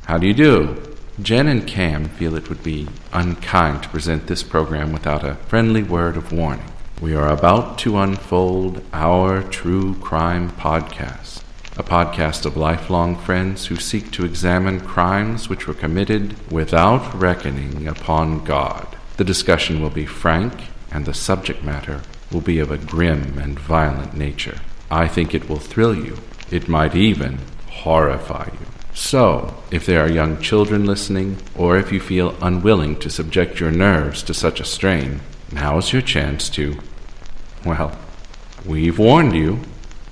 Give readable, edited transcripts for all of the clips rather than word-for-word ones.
How do you do? Jen and Cam feel it would be unkind to present this program without a friendly word of warning. We are about to unfold our True Crime Podcast, a podcast of lifelong friends who seek to examine crimes which were committed without reckoning upon God. The discussion will be frank, and the subject matter will be of a grim and violent nature. I think it will thrill you. It might even horrify you. So, if there are young children listening, or if you feel unwilling to subject your nerves to such a strain, now's your chance to, well, we've warned you.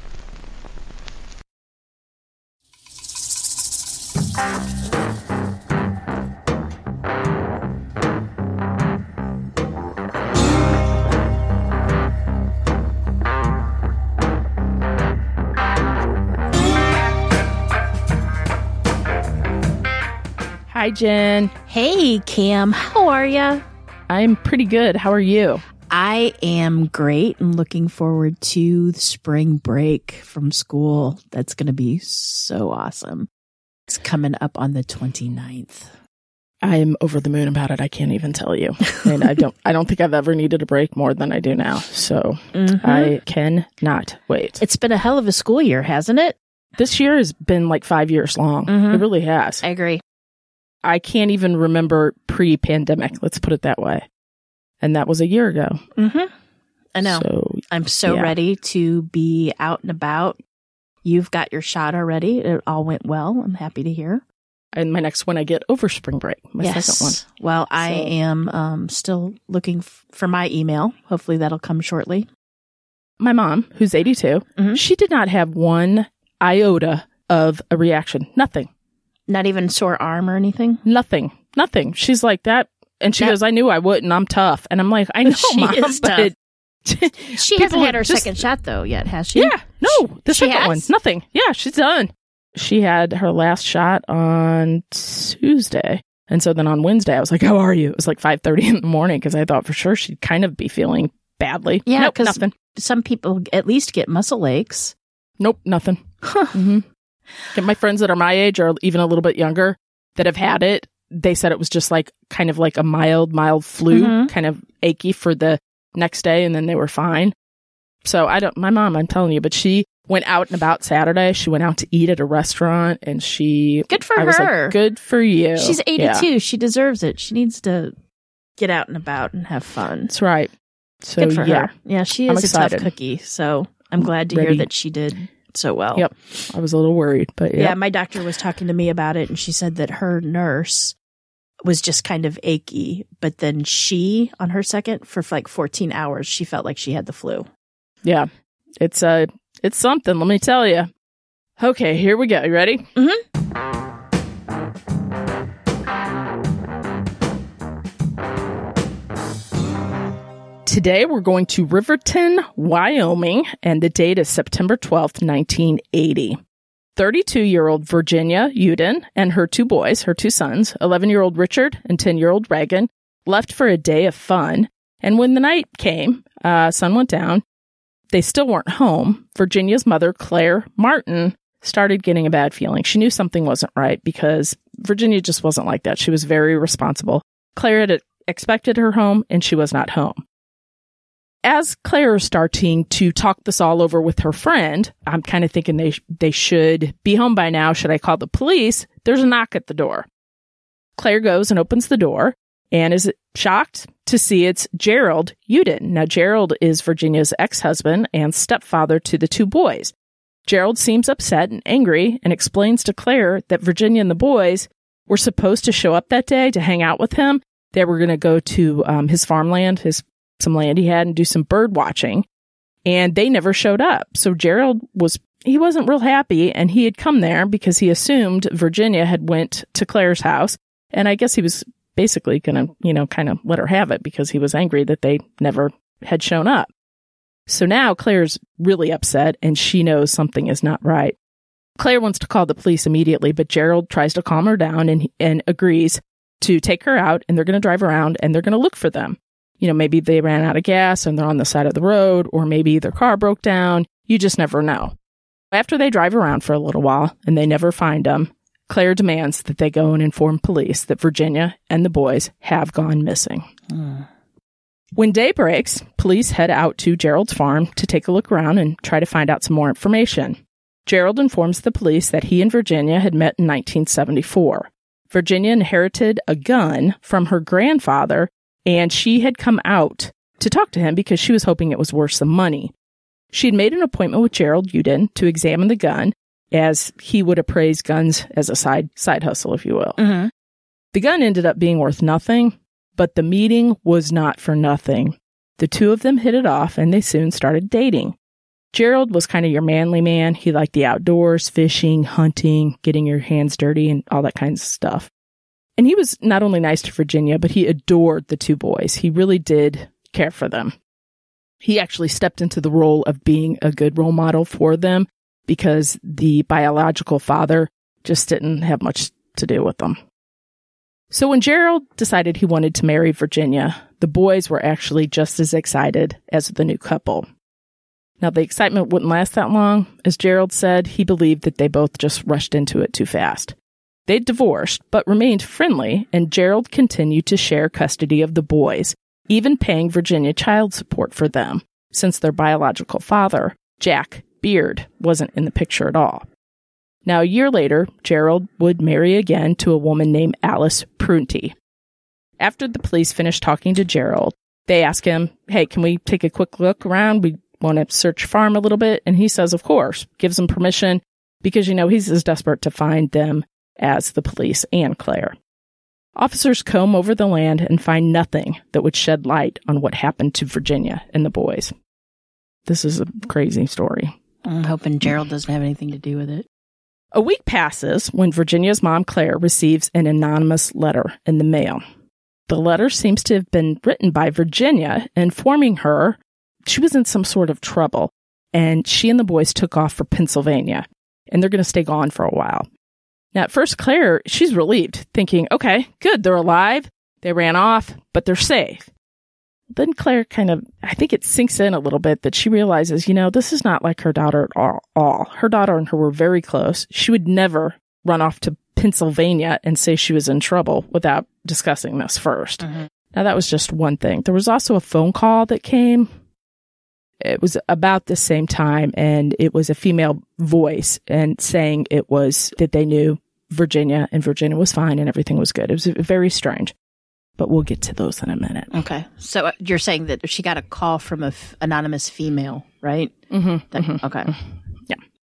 Hi, Jen. Hey, Cam. How are ya? I'm pretty good. How are you? I am great and looking forward to the spring break from school. That's going to be so awesome. It's coming up on the 29th. I'm over the moon about it. I can't even tell you. And I don't think I've ever needed a break more than I do now. So I cannot wait. It's been a hell of a school year, hasn't it? This year has been like 5 years long. It really has. I agree. I can't even remember pre-pandemic. Let's put it that way. And that was a year ago. I know. So, I'm so ready to be out and about. You've got your shot already. It all went well. I'm happy to hear. And my next one, I get over spring break. My second one. Well, I am still looking for my email. Hopefully that'll come shortly. My mom, who's 82, she did not have one iota of a reaction. Nothing. Not even sore arm or anything? Nothing. She's like that. And she goes, I knew I wouldn't. I'm tough. And I'm like, I know, Mom, but she hasn't had her second shot, though, yet, has she? Yeah. No, the second one. Nothing. Yeah, she's done. She had her last shot on Tuesday. And so then on Wednesday, I was like, how are you? It was like 5:30 in the morning because I thought for sure she'd kind of be feeling badly. Yeah, nope, nothing. Some people at least get muscle aches. Nope, nothing. My friends that are my age or even a little bit younger that have had it, they said it was just like kind of like a mild flu, kind of achy for the next day, and then they were fine. So my mom, I'm telling you, but she went out and about Saturday. She went out to eat at a restaurant, and good for her. Was like, good for you. She's 82. Yeah. She deserves it. She needs to get out and about and have fun. That's right. So good for her. Yeah, she is a tough cookie. So I'm glad to hear that she did so well. Yep. I was a little worried, but yeah, my doctor was talking to me about it, and she said that her nurse was just kind of achy, but then she, on her second, for like 14 hours, she felt like she had the flu. Yeah. It's something, let me tell you. Okay, here we go. You ready? Today, we're going to Riverton, Wyoming, and the date is September 12th, 1980. 32-year-old Virginia Uden and her two boys, her two sons, 11-year-old Richard and 10-year-old Reagan, left for a day of fun. And when the night came, sun went down, they still weren't home. Virginia's mother, Claire Martin, started getting a bad feeling. She knew something wasn't right because Virginia just wasn't like that. She was very responsible. Claire had expected her home, and she was not home. As Claire is starting to talk this all over with her friend, I'm kind of thinking they should be home by now. Should I call the police? There's a knock at the door. Claire goes and opens the door and is shocked to see it's Gerald Uden. Now, Gerald is Virginia's ex-husband and stepfather to the two boys. Gerald seems upset and angry and explains to Claire that Virginia and the boys were supposed to show up that day to hang out with him. They were going to go to his farmland, some land he had, and do some bird watching, and they never showed up. So Gerald wasn't real happy, and he had come there because he assumed Virginia had went to Claire's house, and I guess he was basically going to, kind of let her have it because he was angry that they never had shown up. So now Claire's really upset, and she knows something is not right. Claire wants to call the police immediately, but Gerald tries to calm her down and agrees to take her out, and they're going to drive around, and they're going to look for them. Maybe they ran out of gas and they're on the side of the road, or maybe their car broke down. You just never know. After they drive around for a little while and they never find them, Claire demands that they go and inform police that Virginia and the boys have gone missing. When day breaks, police head out to Gerald's farm to take a look around and try to find out some more information. Gerald informs the police that he and Virginia had met in 1974. Virginia inherited a gun from her grandfather, and she had come out to talk to him because she was hoping it was worth some money. She had made an appointment with Gerald Uden to examine the gun, as he would appraise guns as a side hustle, if you will. Mm-hmm. The gun ended up being worth nothing, but the meeting was not for nothing. The two of them hit it off, and they soon started dating. Gerald was kind of your manly man. He liked the outdoors, fishing, hunting, getting your hands dirty, and all that kinds of stuff. And he was not only nice to Virginia, but he adored the two boys. He really did care for them. He actually stepped into the role of being a good role model for them because the biological father just didn't have much to do with them. So when Gerald decided he wanted to marry Virginia, the boys were actually just as excited as the new couple. Now, the excitement wouldn't last that long. As Gerald said, he believed that they both just rushed into it too fast. They'd divorced, but remained friendly, and Gerald continued to share custody of the boys, even paying Virginia child support for them, since their biological father, Jack Beard, wasn't in the picture at all. Now, a year later, Gerald would marry again to a woman named Alice Prunty. After the police finished talking to Gerald, they asked him, hey, can we take a quick look around? We want to search farm a little bit. And he says, of course, gives them permission because, he's as desperate to find them as the police and Claire. Officers comb over the land and find nothing that would shed light on what happened to Virginia and the boys. This is a crazy story. I'm hoping Gerald doesn't have anything to do with it. A week passes when Virginia's mom, Claire, receives an anonymous letter in the mail. The letter seems to have been written by Virginia, informing her she was in some sort of trouble, and she and the boys took off for Pennsylvania, and they're going to stay gone for a while. Now, at first, Claire, she's relieved, thinking, okay, good, they're alive, they ran off, but they're safe. Then Claire I think it sinks in a little bit that she realizes, this is not like her daughter at all. Her daughter and her were very close. She would never run off to Pennsylvania and say she was in trouble without discussing this first. Mm-hmm. Now, that was just one thing. There was also a phone call that came. It was about the same time, and it was a female voice and saying it was that they knew Virginia, and Virginia was fine and everything was good. It was very strange. But we'll get to those in a minute. Okay. So you're saying that she got a call from an anonymous female, right? Mm-hmm. Okay. Yeah.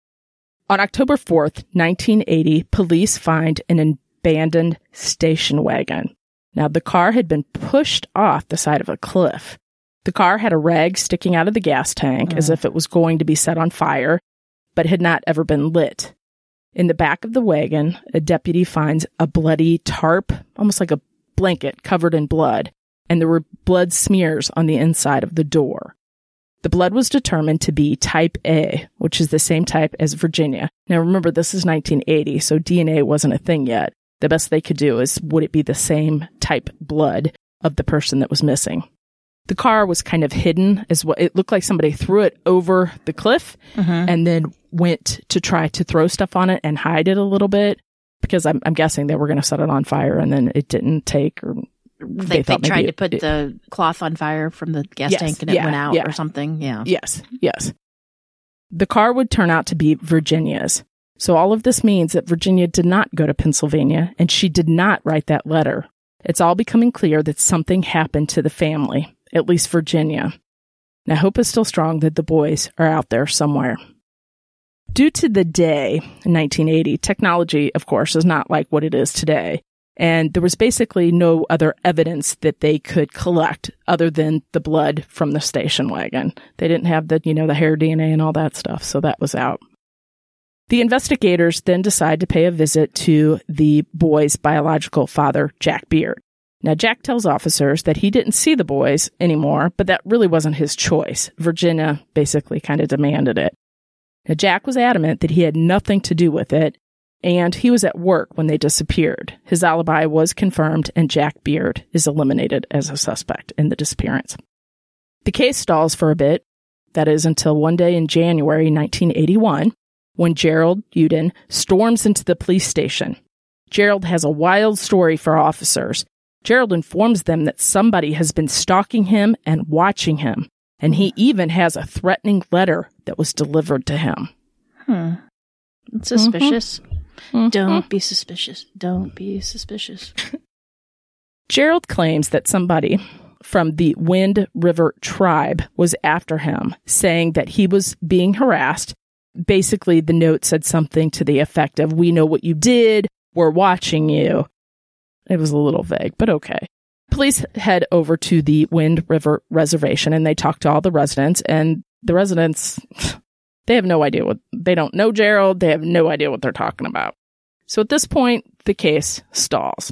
On October 4th, 1980, police find an abandoned station wagon. Now, the car had been pushed off the side of a cliff. The car had a rag sticking out of the gas tank as if it was going to be set on fire, but had not ever been lit. In the back of the wagon, a deputy finds a bloody tarp, almost like a blanket covered in blood, and there were blood smears on the inside of the door. The blood was determined to be type A, which is the same type as Virginia. Now remember, this is 1980, so DNA wasn't a thing yet. The best they could do is, would it be the same type blood of the person that was missing? The car was kind of hidden as well. It looked like somebody threw it over the cliff and then went to try to throw stuff on it and hide it a little bit. Because I'm guessing they were going to set it on fire and then it didn't take. Or they tried to put the cloth on fire from the gas tank and it went out or something. Yeah. Yes. The car would turn out to be Virginia's. So all of this means that Virginia did not go to Pennsylvania and she did not write that letter. It's all becoming clear that something happened to the family, at least Virginia. Now, hope is still strong that the boys are out there somewhere. Due to the day, in 1980, technology, of course, is not like what it is today. And there was basically no other evidence that they could collect other than the blood from the station wagon. They didn't have the hair DNA and all that stuff, so that was out. The investigators then decide to pay a visit to the boys' biological father, Jack Beard. Now, Jack tells officers that he didn't see the boys anymore, but that really wasn't his choice. Virginia basically kind of demanded it. Now, Jack was adamant that he had nothing to do with it, and he was at work when they disappeared. His alibi was confirmed, and Jack Beard is eliminated as a suspect in the disappearance. The case stalls for a bit, that is until one day in January 1981, when Gerald Uden storms into the police station. Gerald has a wild story for officers. Gerald informs them that somebody has been stalking him and watching him, and he even has a threatening letter that was delivered to him. It's suspicious. Don't be suspicious. Don't be suspicious. Gerald claims that somebody from the Wind River tribe was after him, saying that he was being harassed. Basically, the note said something to the effect of, "We know what you did. We're watching you." It was a little vague, but okay. Police head over to the Wind River Reservation, and they talk to all the residents, and the residents, they have no idea they don't know Gerald. They have no idea what they're talking about. So at this point, the case stalls.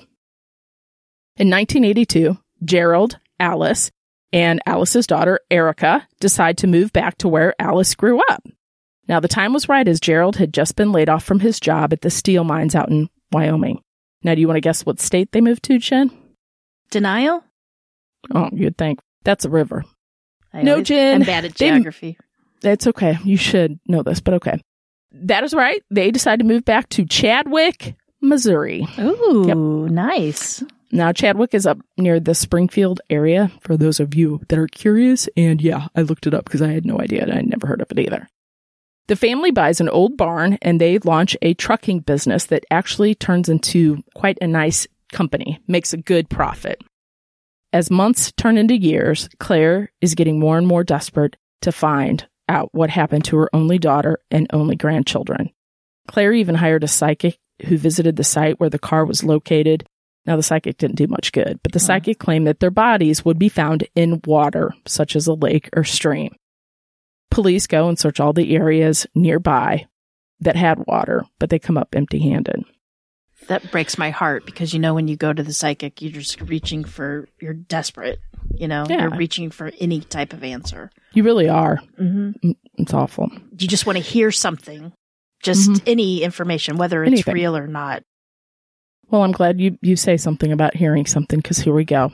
In 1982, Gerald, Alice, and Alice's daughter, Erica, decide to move back to where Alice grew up. Now, the time was right as Gerald had just been laid off from his job at the steel mines out in Wyoming. Now, do you want to guess what state they moved to, Jen? Denial? Oh, you'd think. That's a river. No, Jen. I'm bad at geography. It's okay. You should know this, but okay. That is right. They decided to move back to Chadwick, Missouri. Ooh, Nice. Now, Chadwick is up near the Springfield area, for those of you that are curious. And yeah, I looked it up because I had no idea. And I'd never heard of it either. The family buys an old barn and they launch a trucking business that actually turns into quite a nice company, makes a good profit. As months turn into years, Claire is getting more and more desperate to find out what happened to her only daughter and only grandchildren. Claire even hired a psychic who visited the site where the car was located. Now, the psychic didn't do much good, but the psychic claimed that their bodies would be found in water, such as a lake or stream. Police go and search all the areas nearby that had water, but they come up empty-handed. That breaks my heart because, when you go to the psychic, you're just you're desperate, You're reaching for any type of answer. You really are. Mm-hmm. It's awful. You just want to hear something, just any information, whether it's real or not. Well, I'm glad you say something about hearing something, because here we go.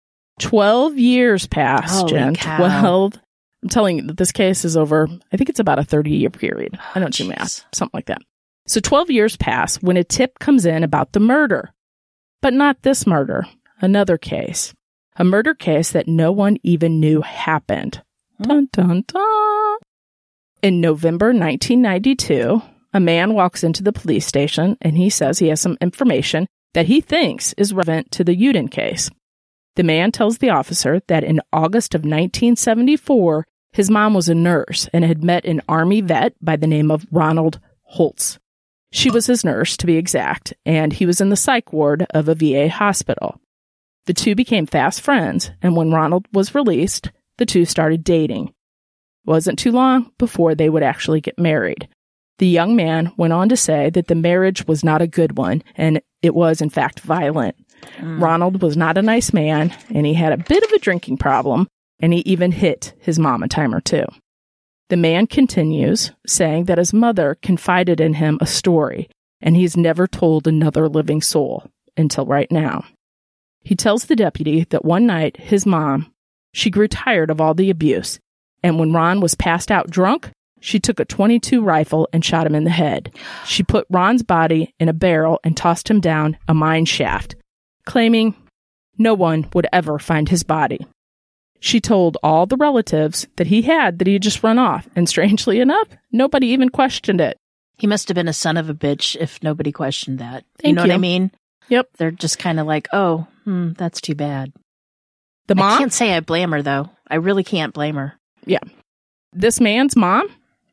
12 years pass, Holy Jen. cow. 12. I'm telling you that this case is over, I think it's about a 30-year period. I don't do math, something like that. So 12 years pass when a tip comes in about the murder. But not this murder, another case. A murder case that no one even knew happened. Dun, dun, dun. In November 1992, a man walks into the police station and he says he has some information that he thinks is relevant to the Uden case. The man tells the officer that in August of 1974, his mom was a nurse and had met an Army vet by the name of Ronald Holtz. She was his nurse, to be exact, and he was in the psych ward of a VA hospital. The two became fast friends, and when Ronald was released, the two started dating. It wasn't too long before they would actually get married. The young man went on to say that the marriage was not a good one, and it was, in fact, violent. Ronald was not a nice man, and he had a bit of a drinking problem, and he even hit his mom a time or two. The man continues, saying that his mother confided in him a story, and he's never told another living soul until right now. He tells the deputy that one night his mom, she grew tired of all the abuse, and when Ron was passed out drunk, she took a .22 rifle and shot him in the head. She put Ron's body in a barrel and tossed him down a mine shaft, claiming no one would ever find his body. She told all the relatives that he had just run off, and strangely enough, nobody even questioned it. He must have been a son of a bitch if nobody questioned that. Thank you know what I mean? Yep. They're just kind of like, oh, that's too bad. The mom? I can't say I blame her, though. I really can't blame her. Yeah. This man's mom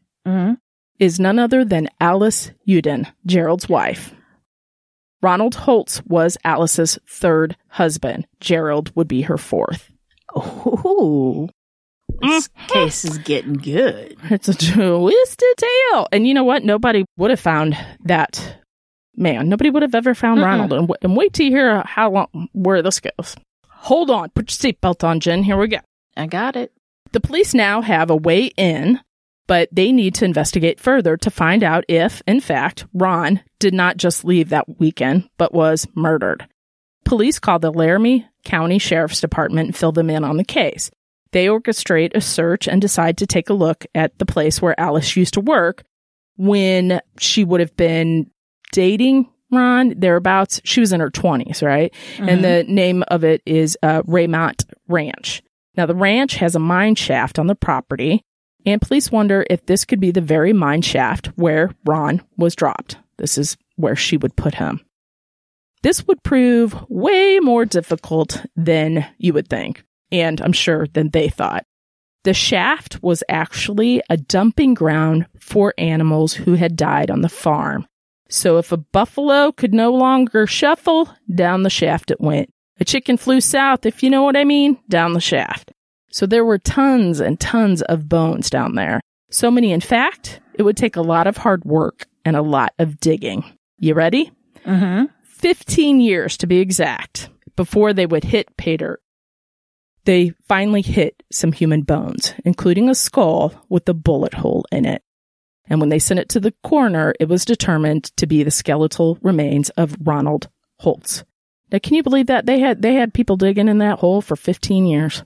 is none other than Alice Uden, Gerald's wife. Ronald Holtz was Alice's third husband. Gerald would be her fourth. Oh, this case is getting good. It's a twisted tale. And you know what? Nobody would have found that man. Nobody would have ever found Ronald. And wait till you hear where this goes. Hold on. Put your seatbelt on, Jen. Here we go. I got it. The police now have a way in, but they need to investigate further to find out if, in fact, Ron did not just leave that weekend, but was murdered. Police call the Laramie County Sheriff's Department and fill them in on the case. They orchestrate a search and decide to take a look at the place where Alice used to work, when she would have been dating Ron, thereabouts. She was in her 20s, right? Mm-hmm. And the name of it is Raymont Ranch. Now, the ranch has a mine shaft on the property, and police wonder if this could be the very mine shaft where Ron was dropped. This is where she would put him. This would prove way more difficult than you would think, and I'm sure than they thought. The shaft was actually a dumping ground for animals who had died on the farm. So if a buffalo could no longer shuffle, down the shaft it went. A chicken flew south, if you know what I mean, down the shaft. So there were tons and tons of bones down there. So many, in fact, it would take a lot of hard work and a lot of digging. You ready? Mm-hmm. 15 years to be exact before they would hit pay dirt. They finally hit some human bones, including a skull with a bullet hole in it. And when they sent it to the coroner, it was determined to be the skeletal remains of Ronald Holtz. Now, can you believe that? They had people digging in that hole for 15 years.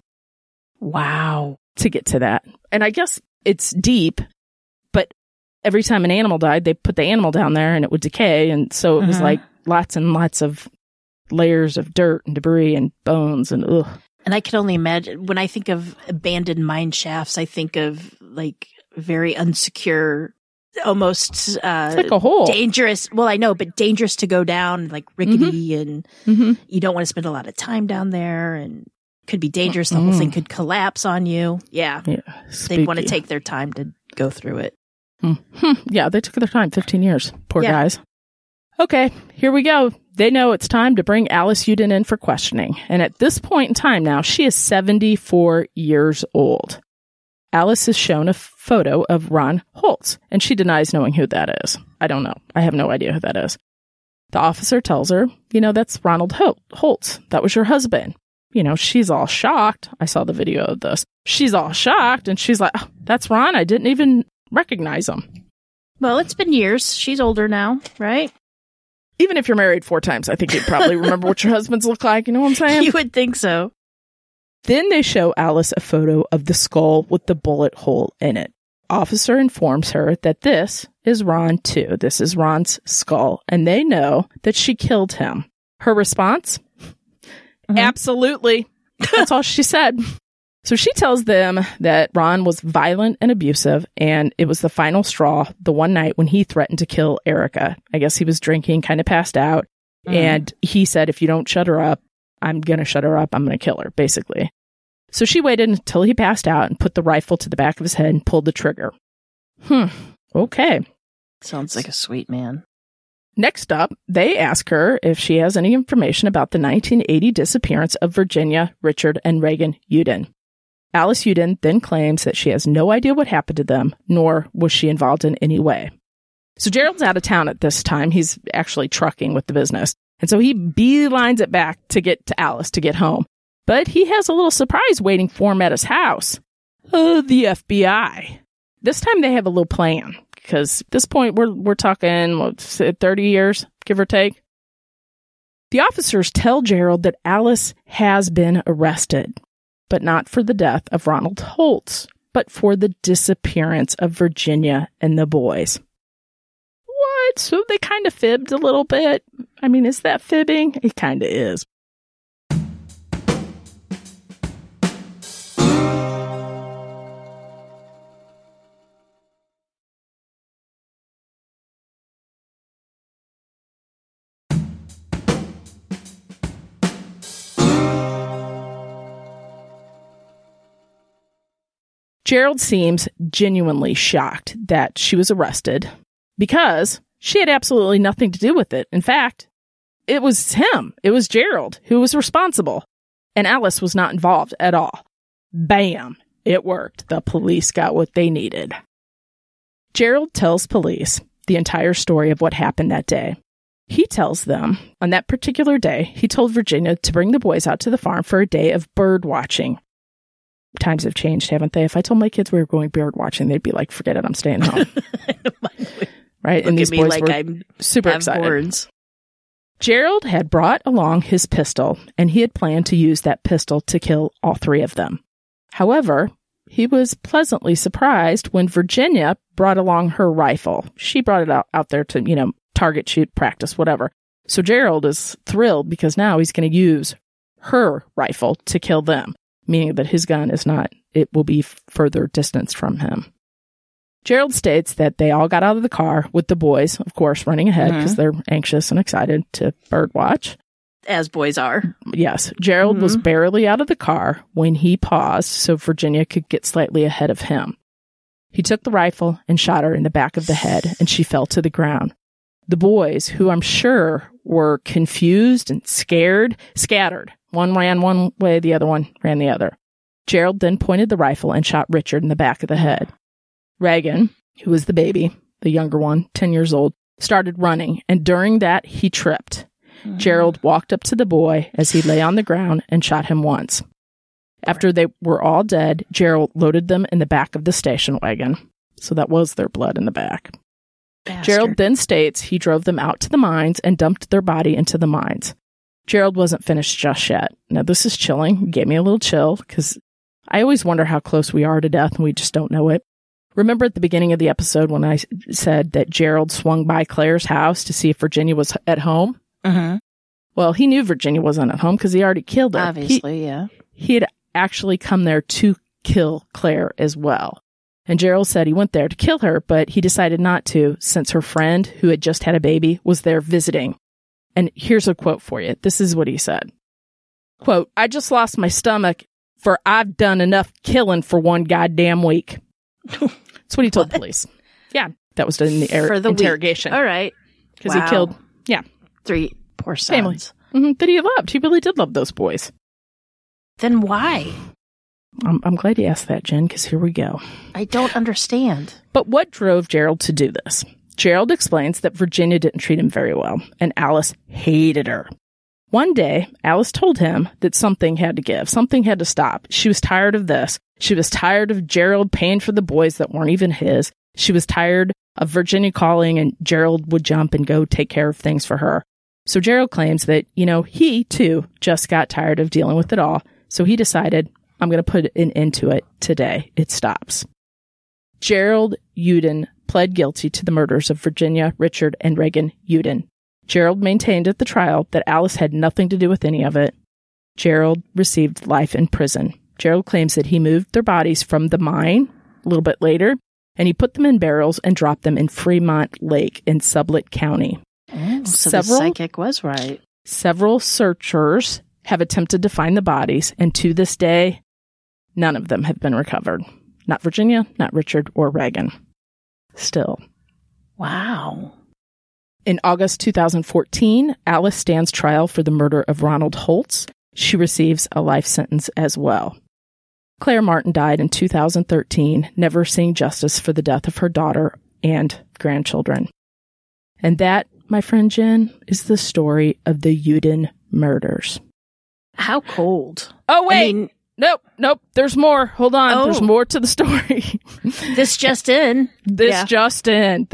Wow. To get to that. And I guess it's deep, but every time an animal died, they put the animal down there and it would decay. And so it was like lots and lots of layers of dirt and debris and bones and ugh. And I can only imagine, when I think of abandoned mine shafts, I think of like very unsecure, almost it's like a hole. Dangerous. Well, I know, but dangerous to go down, like rickety, and you don't want to spend a lot of time down there, and could be dangerous. The whole thing could collapse on you. Yeah. They'd want to take their time to go through it. Yeah, they took their time, 15 years. Poor guys. Okay, here we go. They know it's time to bring Alice Uden in for questioning. And at this point in time now, she is 74 years old. Alice is shown a photo of Ron Holtz, and she denies knowing who that is. I don't know. I have no idea who that is. The officer tells her, that's Ronald Holtz. That was your husband. She's all shocked. I saw the video of this. She's all shocked, and she's like, oh, that's Ron. I didn't even recognize him. Well, it's been years. She's older now, right? Even if you're married 4 times, I think you'd probably remember what your husbands look like. You know what I'm saying? You would think so. Then they show Alice a photo of the skull with the bullet hole in it. Officer informs her that this is Ron too. This is Ron's skull, and they know that she killed him. Her response? Absolutely. That's all she said. So she tells them that Ron was violent and abusive, and it was the final straw the one night when he threatened to kill Erica. I guess he was drinking, kind of passed out, and he said, if you don't shut her up, I'm going to shut her up. I'm going to kill her, basically. So she waited until he passed out and put the rifle to the back of his head and pulled the trigger. Okay. Sounds like a sweet man. Next up, they ask her if she has any information about the 1980 disappearance of Virginia, Richard, and Reagan Uden. Alice Uden then claims that she has no idea what happened to them, nor was she involved in any way. So Gerald's out of town at this time. He's actually trucking with the business. And so he beelines it back to get to Alice to get home. But he has a little surprise waiting for him at his house. The FBI. This time they have a little plan, because at this point we're talking 30 years, give or take. The officers tell Gerald that Alice has been arrested, but not for the death of Ronald Holtz, but for the disappearance of Virginia and the boys. What? So they kind of fibbed a little bit? I mean, is that fibbing? It kind of is. Gerald seems genuinely shocked that she was arrested because she had absolutely nothing to do with it. In fact, it was him. It was Gerald who was responsible, and Alice was not involved at all. Bam! It worked. The police got what they needed. Gerald tells police the entire story of what happened that day. He tells them on that particular day, he told Virginia to bring the boys out to the farm for a day of bird watching. Times have changed, haven't they? If I told my kids we were going bird watching, they'd be like, forget it, I'm staying home. Right? And these boys like were super excited. Horns. Gerald had brought along his pistol, and he had planned to use that pistol to kill all 3 of them. However, he was pleasantly surprised when Virginia brought along her rifle. She brought it out there to, target shoot, practice, whatever. So Gerald is thrilled because now he's going to use her rifle to kill them, meaning that his gun is not, it will be further distanced from him. Gerald states that they all got out of the car with the boys, of course, running ahead because they're anxious and excited to birdwatch. As boys are. Yes. Gerald was barely out of the car when he paused so Virginia could get slightly ahead of him. He took the rifle and shot her in the back of the head, and she fell to the ground. The boys, who I'm sure were confused and scared, scattered. One ran one way, the other one ran the other. Gerald then pointed the rifle and shot Richard in the back of the head. Reagan, who was the baby, the younger one, 10 years old, started running, and during that, he tripped. Gerald walked up to the boy as he lay on the ground and shot him once. After they were all dead, Gerald loaded them in the back of the station wagon. So that was their blood in the back. Bastard. Gerald then states he drove them out to the mines and dumped their body into the mines. Gerald wasn't finished just yet. Now, this is chilling. It gave me a little chill because I always wonder how close we are to death and we just don't know it. Remember at the beginning of the episode when I said that Gerald swung by Claire's house to see if Virginia was at home? Well, he knew Virginia wasn't at home because he already killed her. Obviously, yeah. He had actually come there to kill Claire as well. And Gerald said he went there to kill her, but he decided not to since her friend, who had just had a baby, was there visiting. And here's a quote for you. This is what he said. Quote, "I just lost my stomach for I've done enough killing for one goddamn week." That's what he told police. Yeah, that was in the interrogation. Week. All right. Because he killed, 3 poor sons. That he loved. He really did love those boys. Then why? I'm glad you asked that, Jen, because here we go. I don't understand. But what drove Gerald to do this? Gerald explains that Virginia didn't treat him very well, and Alice hated her. One day, Alice told him that something had to give. Something had to stop. She was tired of this. She was tired of Gerald paying for the boys that weren't even his. She was tired of Virginia calling, and Gerald would jump and go take care of things for her. So Gerald claims that, he, too, just got tired of dealing with it all. So he decided, I'm going to put an end to it today. It stops. Gerald Uden pled guilty to the murders of Virginia, Richard, and Reagan Uden. Gerald maintained at the trial that Alice had nothing to do with any of it. Gerald received life in prison. Gerald claims that he moved their bodies from the mine a little bit later, and he put them in barrels and dropped them in Fremont Lake in Sublette County. So the psychic was right. Several searchers have attempted to find the bodies, and to this day, none of them have been recovered. Not Virginia, not Richard, or Reagan. Still. Wow. In August 2014, Alice stands trial for the murder of Ronald Holtz. She receives a life sentence as well. Claire Martin died in 2013, never seeing justice for the death of her daughter and grandchildren. And that, my friend Jen, is the story of the Uden murders. How cold. Oh, wait. Nope. There's more. Hold on. Oh. There's more to the story. This just in. This just in.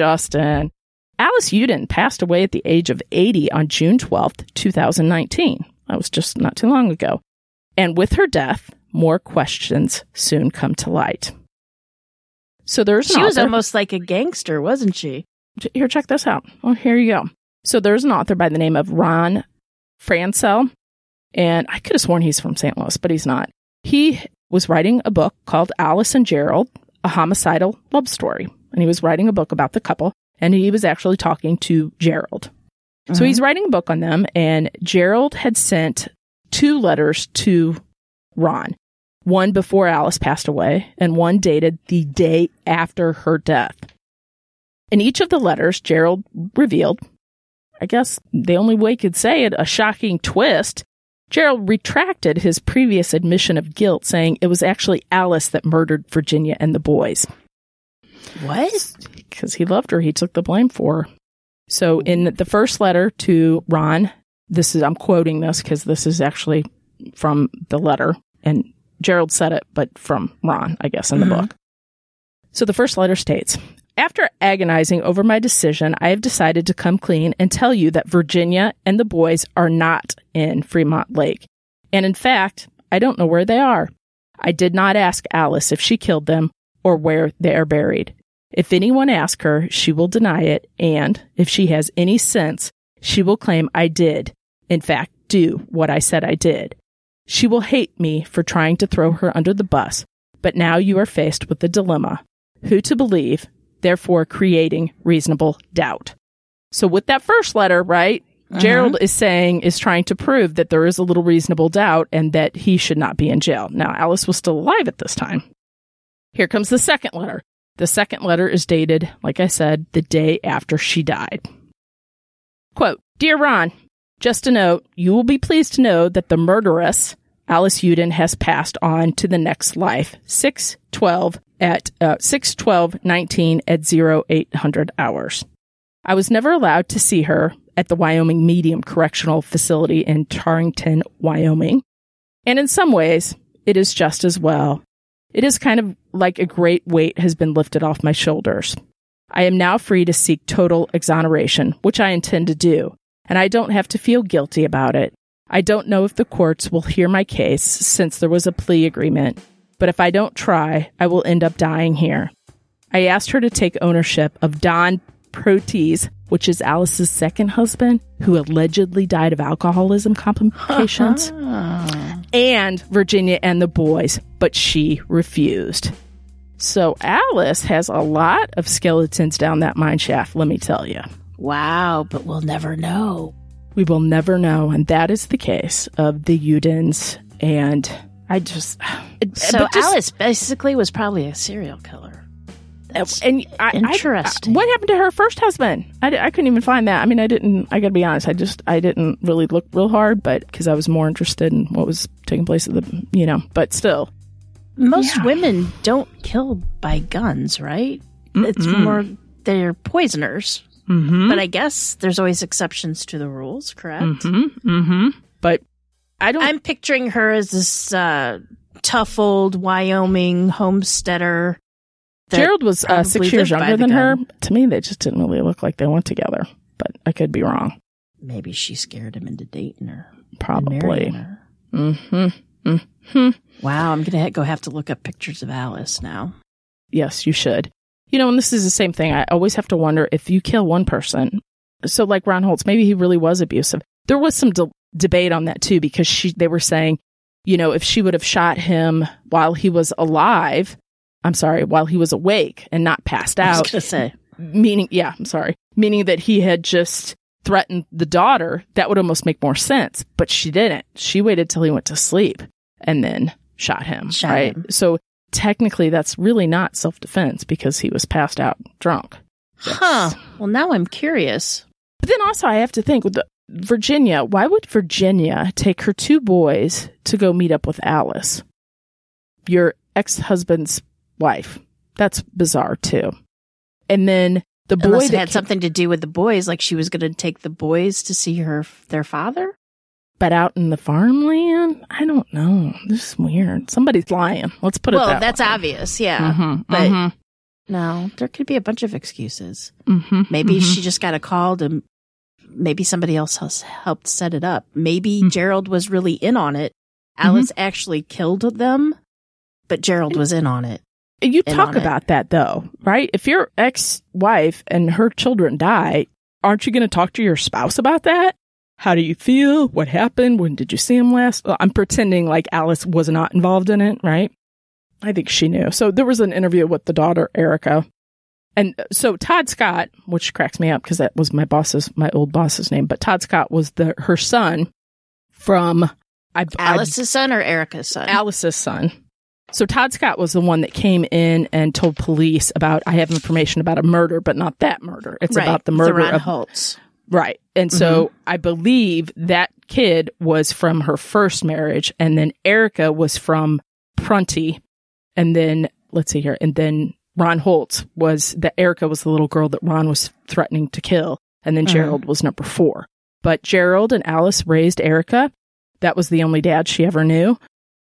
Alice Uden passed away at the age of 80 on June 12th, 2019. That was just not too long ago. And with her death, more questions soon come to light. So she was almost like a gangster, wasn't she? Here, check this out. Oh, here you go. So there's an author by the name of Ron Franscell, and I could have sworn he's from St. Louis, but he's not. He was writing a book called Alice and Gerald, a homicidal love story. And he was writing a book about the couple, and he was actually talking to Gerald. So he's writing a book on them, and Gerald had sent 2 letters to Ron. One before Alice passed away, and one dated the day after her death. In each of the letters, Gerald revealed, I guess the only way he could say it, a shocking twist. Gerald retracted his previous admission of guilt, saying it was actually Alice that murdered Virginia and the boys. What? Because he loved her. He took the blame for her. So in the first letter to Ron, I'm quoting this because this is actually from the letter, and Gerald said it, but from Ron, I guess, in the book. So the first letter states, "After agonizing over my decision, I have decided to come clean and tell you that Virginia and the boys are not in Fremont Lake. And in fact, I don't know where they are. I did not ask Alice if she killed them or where they are buried. If anyone asks her, she will deny it, and if she has any sense, she will claim I did, in fact, do what I said I did. She will hate me for trying to throw her under the bus, but now you are faced with the dilemma. Who to believe, therefore creating reasonable doubt. So with that first letter, right, Gerald is trying to prove that there is a little reasonable doubt and that he should not be in jail. Now, Alice was still alive at this time. Here comes the second letter. The second letter is dated, like I said, the day after she died. Quote, Dear Ron, just a note, you will be pleased to know that the murderess, Alice Uden, has passed on to the next life, 6/12/19 at 0800 hours. I was never allowed to see her at the Wyoming Medium Correctional Facility in Torrington, Wyoming. And in some ways, it is just as well. It is kind of like a great weight has been lifted off my shoulders. I am now free to seek total exoneration, which I intend to do, and I don't have to feel guilty about it. I don't know if the courts will hear my case since there was a plea agreement, but if I don't try, I will end up dying here. I asked her to take ownership of Don Protease, which is Alice's second husband, who allegedly died of alcoholism complications, and Virginia and the boys, but she refused. So Alice has a lot of skeletons down that mine shaft, let me tell you. Wow, but we'll never know. We will never know, and that is the case of the Udens, and I just... Alice basically was probably a serial killer. That's interesting. What happened to her first husband? I couldn't even find that. I mean, I gotta be honest, I didn't really look real hard, but because I was more interested in what was taking place at the, but still. Most women don't kill by guns, right? It's more, they're poisoners. Mm-hmm. But I guess there's always exceptions to the rules, correct? Mm-hmm. Mm-hmm. But I'm picturing her as this tough old Wyoming homesteader. Gerald was 6 years younger than her. To me, they just didn't really look like they went together. But I could be wrong. Maybe she scared him into dating her. Probably. Her. Mm-hmm. Mm-hmm. Wow, I'm going to have to look up pictures of Alice now. Yes, you should. And this is the same thing. I always have to wonder if you kill one person. So like Ron Holtz, maybe he really was abusive. There was some debate on that too, because they were saying, if she would have shot him while he was alive, while he was awake and not passed out. I was going to say. Meaning that he had just threatened the daughter, that would almost make more sense. But she didn't. She waited till he went to sleep and then shot him. So technically, that's really not self-defense because he was passed out drunk. Huh. Well, now I'm curious. But then also I have to think with Virginia, why would Virginia take her two boys to go meet up with Alice, your ex-husband's wife? That's bizarre too. And then the boy Unless it had something to do with the boys, like she was going to take the boys to see their father? But out in the farmland? I don't know. This is weird. Somebody's lying. Let's put it that way. Well, that's obvious, yeah. Mm-hmm, but no, there could be a bunch of excuses. Mm-hmm, maybe she just got a call to, maybe somebody else has helped set it up. Maybe Gerald was really in on it. Alice actually killed them, but Gerald was in on it. You talk about that, though, right? If your ex-wife and her children die, aren't you going to talk to your spouse about that? How do you feel? What happened? When did you see him last? Well, I'm pretending like Alice was not involved in it, right? I think she knew. So there was an interview with the daughter, Erica. And so Todd Scott, which cracks me up because that was my old boss's name, but Todd Scott was her son from... Alice's son or Erica's son? Alice's son. So Todd Scott was the one that came in and told police about, I have information about a murder, but not that murder. It's about the murder of Ron Holtz. Right. And so I believe that kid was from her first marriage, and then Erica was from Prunty. And then, let's see here, and then Ron Holtz Erica was the little girl that Ron was threatening to kill. And then Gerald was number 4. But Gerald and Alice raised Erica. That was the only dad she ever knew.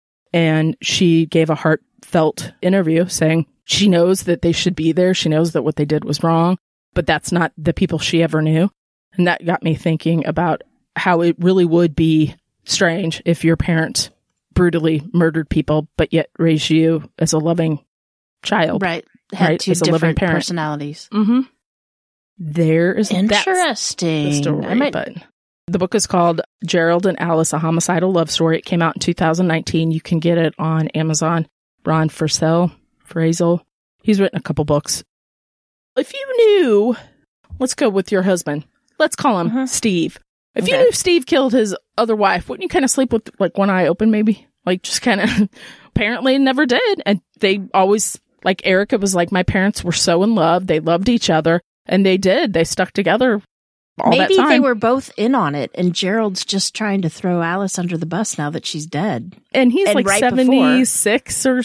And she gave a heartfelt interview saying she knows that they should be there. She knows that what they did was wrong, but that's not the people she ever knew. And that got me thinking about how it really would be strange if your parents brutally murdered people, but yet raised you as a loving child. Right. Had two different personalities. Mm-hmm. There's interesting. The story, but the book is called Gerald and Alice, A Homicidal Love Story. It came out in 2019. You can get it on Amazon. Ron Frazel. He's written a couple books. If you knew, let's go with your husband. Let's call him Steve. If you knew Steve killed his other wife, wouldn't you kind of sleep with like one eye open maybe? Like just kind of, apparently never did. And they always, like Erica was like, my parents were so in love. They loved each other. And they did. They stuck together all that time. Maybe they were both in on it, and Gerald's just trying to throw Alice under the bus now that she's dead. And he's like right 76 or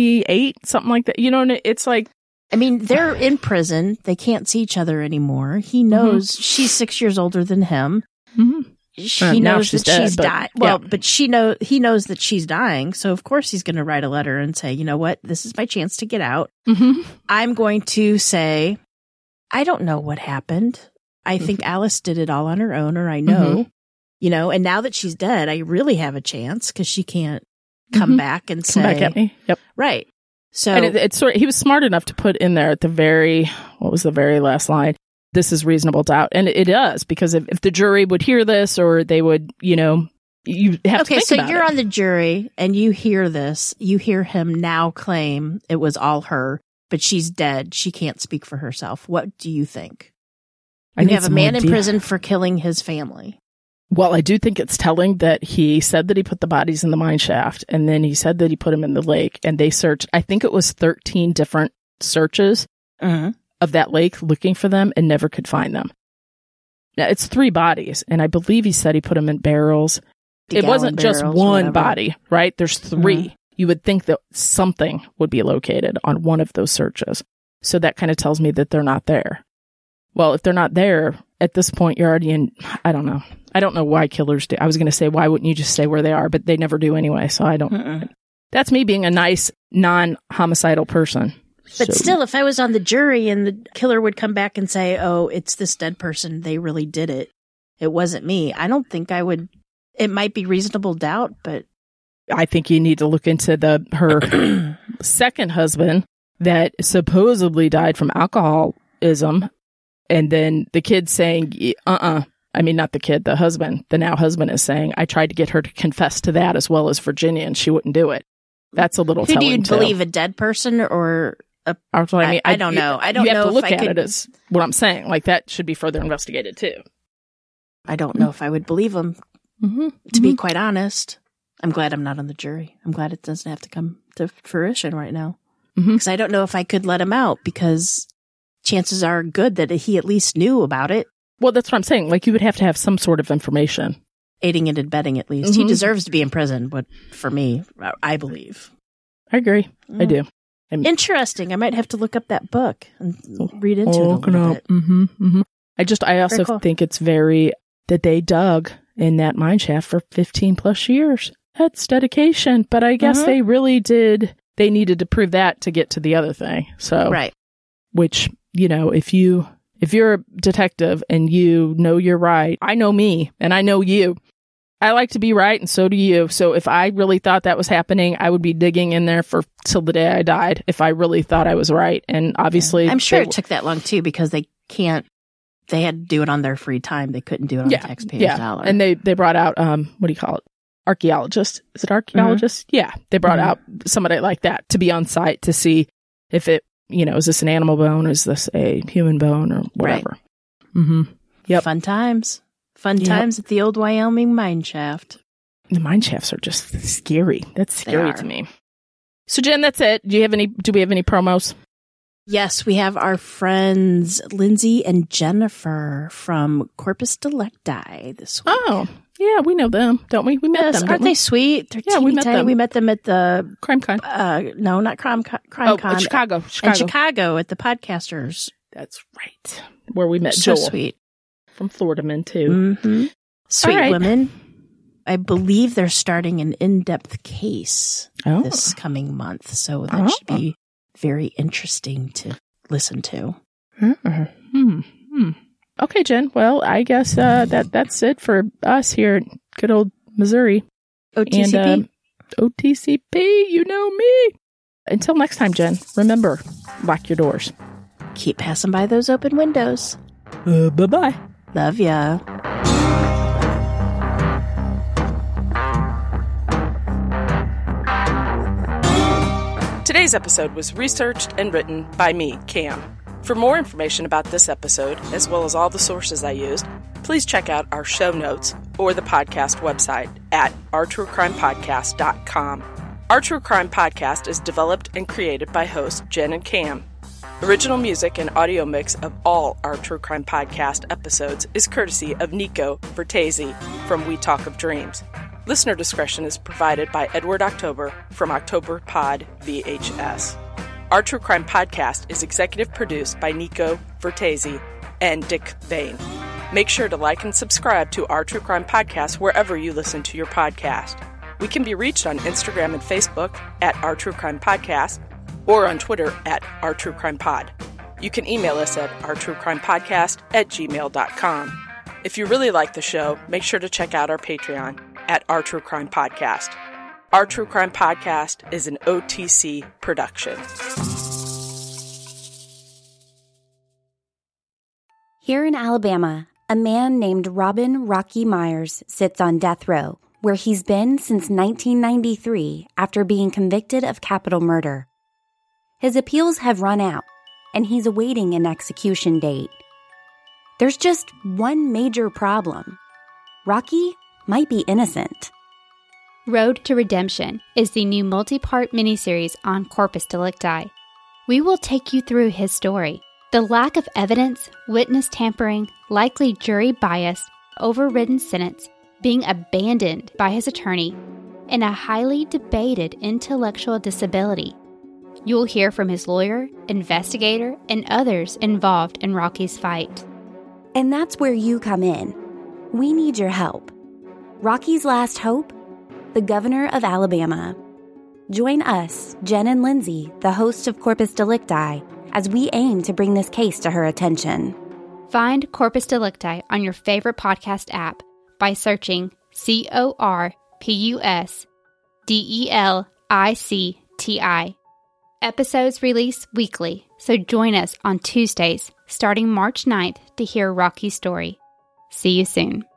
78, something like that. You know, and it's like... I mean, they're in prison. They can't see each other anymore. He knows she's 6 years older than him. Mm-hmm. He knows that she's dying. Well, but he knows that she's dying. So, of course, he's going to write a letter and say, you know what? This is my chance to get out. Mm-hmm. I'm going to say... I don't know what happened. I think Alice did it all on her own, or I know, you know, and now that she's dead, I really have a chance because she can't come back and say, come back at me. Yep. Right. So and it's sort of, he was smart enough to put in there at the very last line? This is reasonable doubt. And it does, because if the jury would hear this, or they would, you know, you have to think so about you're it. On the jury and you hear this, you hear him now claim it was all her. But she's dead. She can't speak for herself. What do you think? You have a man in prison for killing his family. Well, I do think it's telling that he said that he put the bodies in the mine shaft, and then he said that he put them in the lake, and they searched, I think it was 13 different searches of that lake looking for them and never could find them. Now, it's 3 bodies, and I believe he said he put them in barrels. It wasn't just one body, right? There's 3. You would think that something would be located on one of those searches. So that kind of tells me that they're not there. Well, if they're not there, at this point, you're already in, I don't know. I don't know why killers do. I was going to say, why wouldn't you just say where they are? But they never do anyway, so I don't. That's me being a nice, non-homicidal person. But still, if I was on the jury and the killer would come back and say, oh, it's this dead person, they really did it. It wasn't me. I don't think I would. It might be reasonable doubt, but... I think you need to look into her second husband that supposedly died from alcoholism. And then the kid saying, I mean, not the kid, the husband, the now husband is saying, I tried to get her to confess to that as well as Virginia, and she wouldn't do it. That's a little telling. Who do you believe, a dead person or a... I don't know. I don't know if I could... You have to look at it as what I'm saying. Like, that should be further investigated, too. I don't know if I would believe him, to be quite honest. I'm glad I'm not on the jury. I'm glad it doesn't have to come to fruition right now. Because I don't know if I could let him out, because chances are good that he at least knew about it. Well, that's what I'm saying. Like, you would have to have some sort of information. Aiding and abetting, at least. He deserves to be in prison, but for me, I believe. I agree. I do. Interesting. I might have to look up that book and read into it a little bit. I also think it's very that they dug in that mine shaft for 15 plus years. That's dedication. But I guess they really did. They needed to prove that to get to the other thing. So, right. Which, you know, if you're a detective and you know you're right, I know me and I know you. I like to be right, and so do you. So if I really thought that was happening, I would be digging in there till the day I died if I really thought I was right. And obviously... I'm sure it took that long, too, because they had to do it on their free time. They couldn't do it on the taxpayer's dollar. And they brought out, what do you call it? Archaeologist. Is it archaeologist? Yeah. They brought out somebody like that to be on site to see if it, you know, is this an animal bone? Is this a human bone or whatever? Right. Yep. Fun times. Fun times at the old Wyoming mine shaft. The mine shafts are just scary. That's scary to me. So, Jen, that's it. Do we have any promos? Yes, we have our friends Lindsay and Jennifer from Corpus Delicti this week. Oh, yeah, we know them, don't we? We met them. Aren't they sweet? They're we met them. We met them at the Crime Con. No, not Crime Con. Chicago. In Chicago at the Podcasters. That's right. Where we met so Joel. Sweet. From Florida Men, too. Sweet women. I believe they're starting an in-depth case this coming month, so that should be very interesting to listen to. Okay, Jen. Well, I guess that's it for us here in good old Missouri. OTCP. OTCP, you know me. Until next time, Jen, remember, lock your doors. Keep passing by those open windows. Bye-bye. Love ya. Today's episode was researched and written by me, Cam. For more information about this episode, as well as all the sources I used, please check out our show notes or the podcast website at ourtruecrimepodcast.com. Our True Crime Podcast is developed and created by hosts Jen and Cam. Original music and audio mix of all our True Crime Podcast episodes is courtesy of Nico Vertesi from We Talk of Dreams. Listener discretion is provided by Edward October from October Pod VHS. Our True Crime Podcast is executive produced by Nico Vertesi and Dick Bain. Make sure to like and subscribe to Our True Crime Podcast wherever you listen to your podcast. We can be reached on Instagram and Facebook at Our True Crime Podcast or on Twitter at Our True Crime Pod. You can email us at ourtruecrimepodcast@gmail.com. If you really like the show, make sure to check out our Patreon at Our True Crime Podcast. Our True Crime Podcast is an OTC production. Here in Alabama, a man named Robin Rocky Myers sits on death row, where he's been since 1993 after being convicted of capital murder. His appeals have run out, and he's awaiting an execution date. There's just one major problem. Rocky might be innocent. Road to Redemption is the new multi-part miniseries on Corpus Delicti. We will take you through his story, the lack of evidence, witness tampering, likely jury bias, overridden sentence, being abandoned by his attorney, and a highly debated intellectual disability. You'll hear from his lawyer, investigator, and others involved in Rocky's fight. And that's where you come in. We need your help. Rocky's last hope? The governor of Alabama. Join us, Jen and Lindsay, the hosts of Corpus Delicti, as we aim to bring this case to her attention. Find Corpus Delicti on your favorite podcast app by searching CORPUSDELICTI. Episodes release weekly, so join us on Tuesdays starting March 9th to hear Rocky's story. See you soon.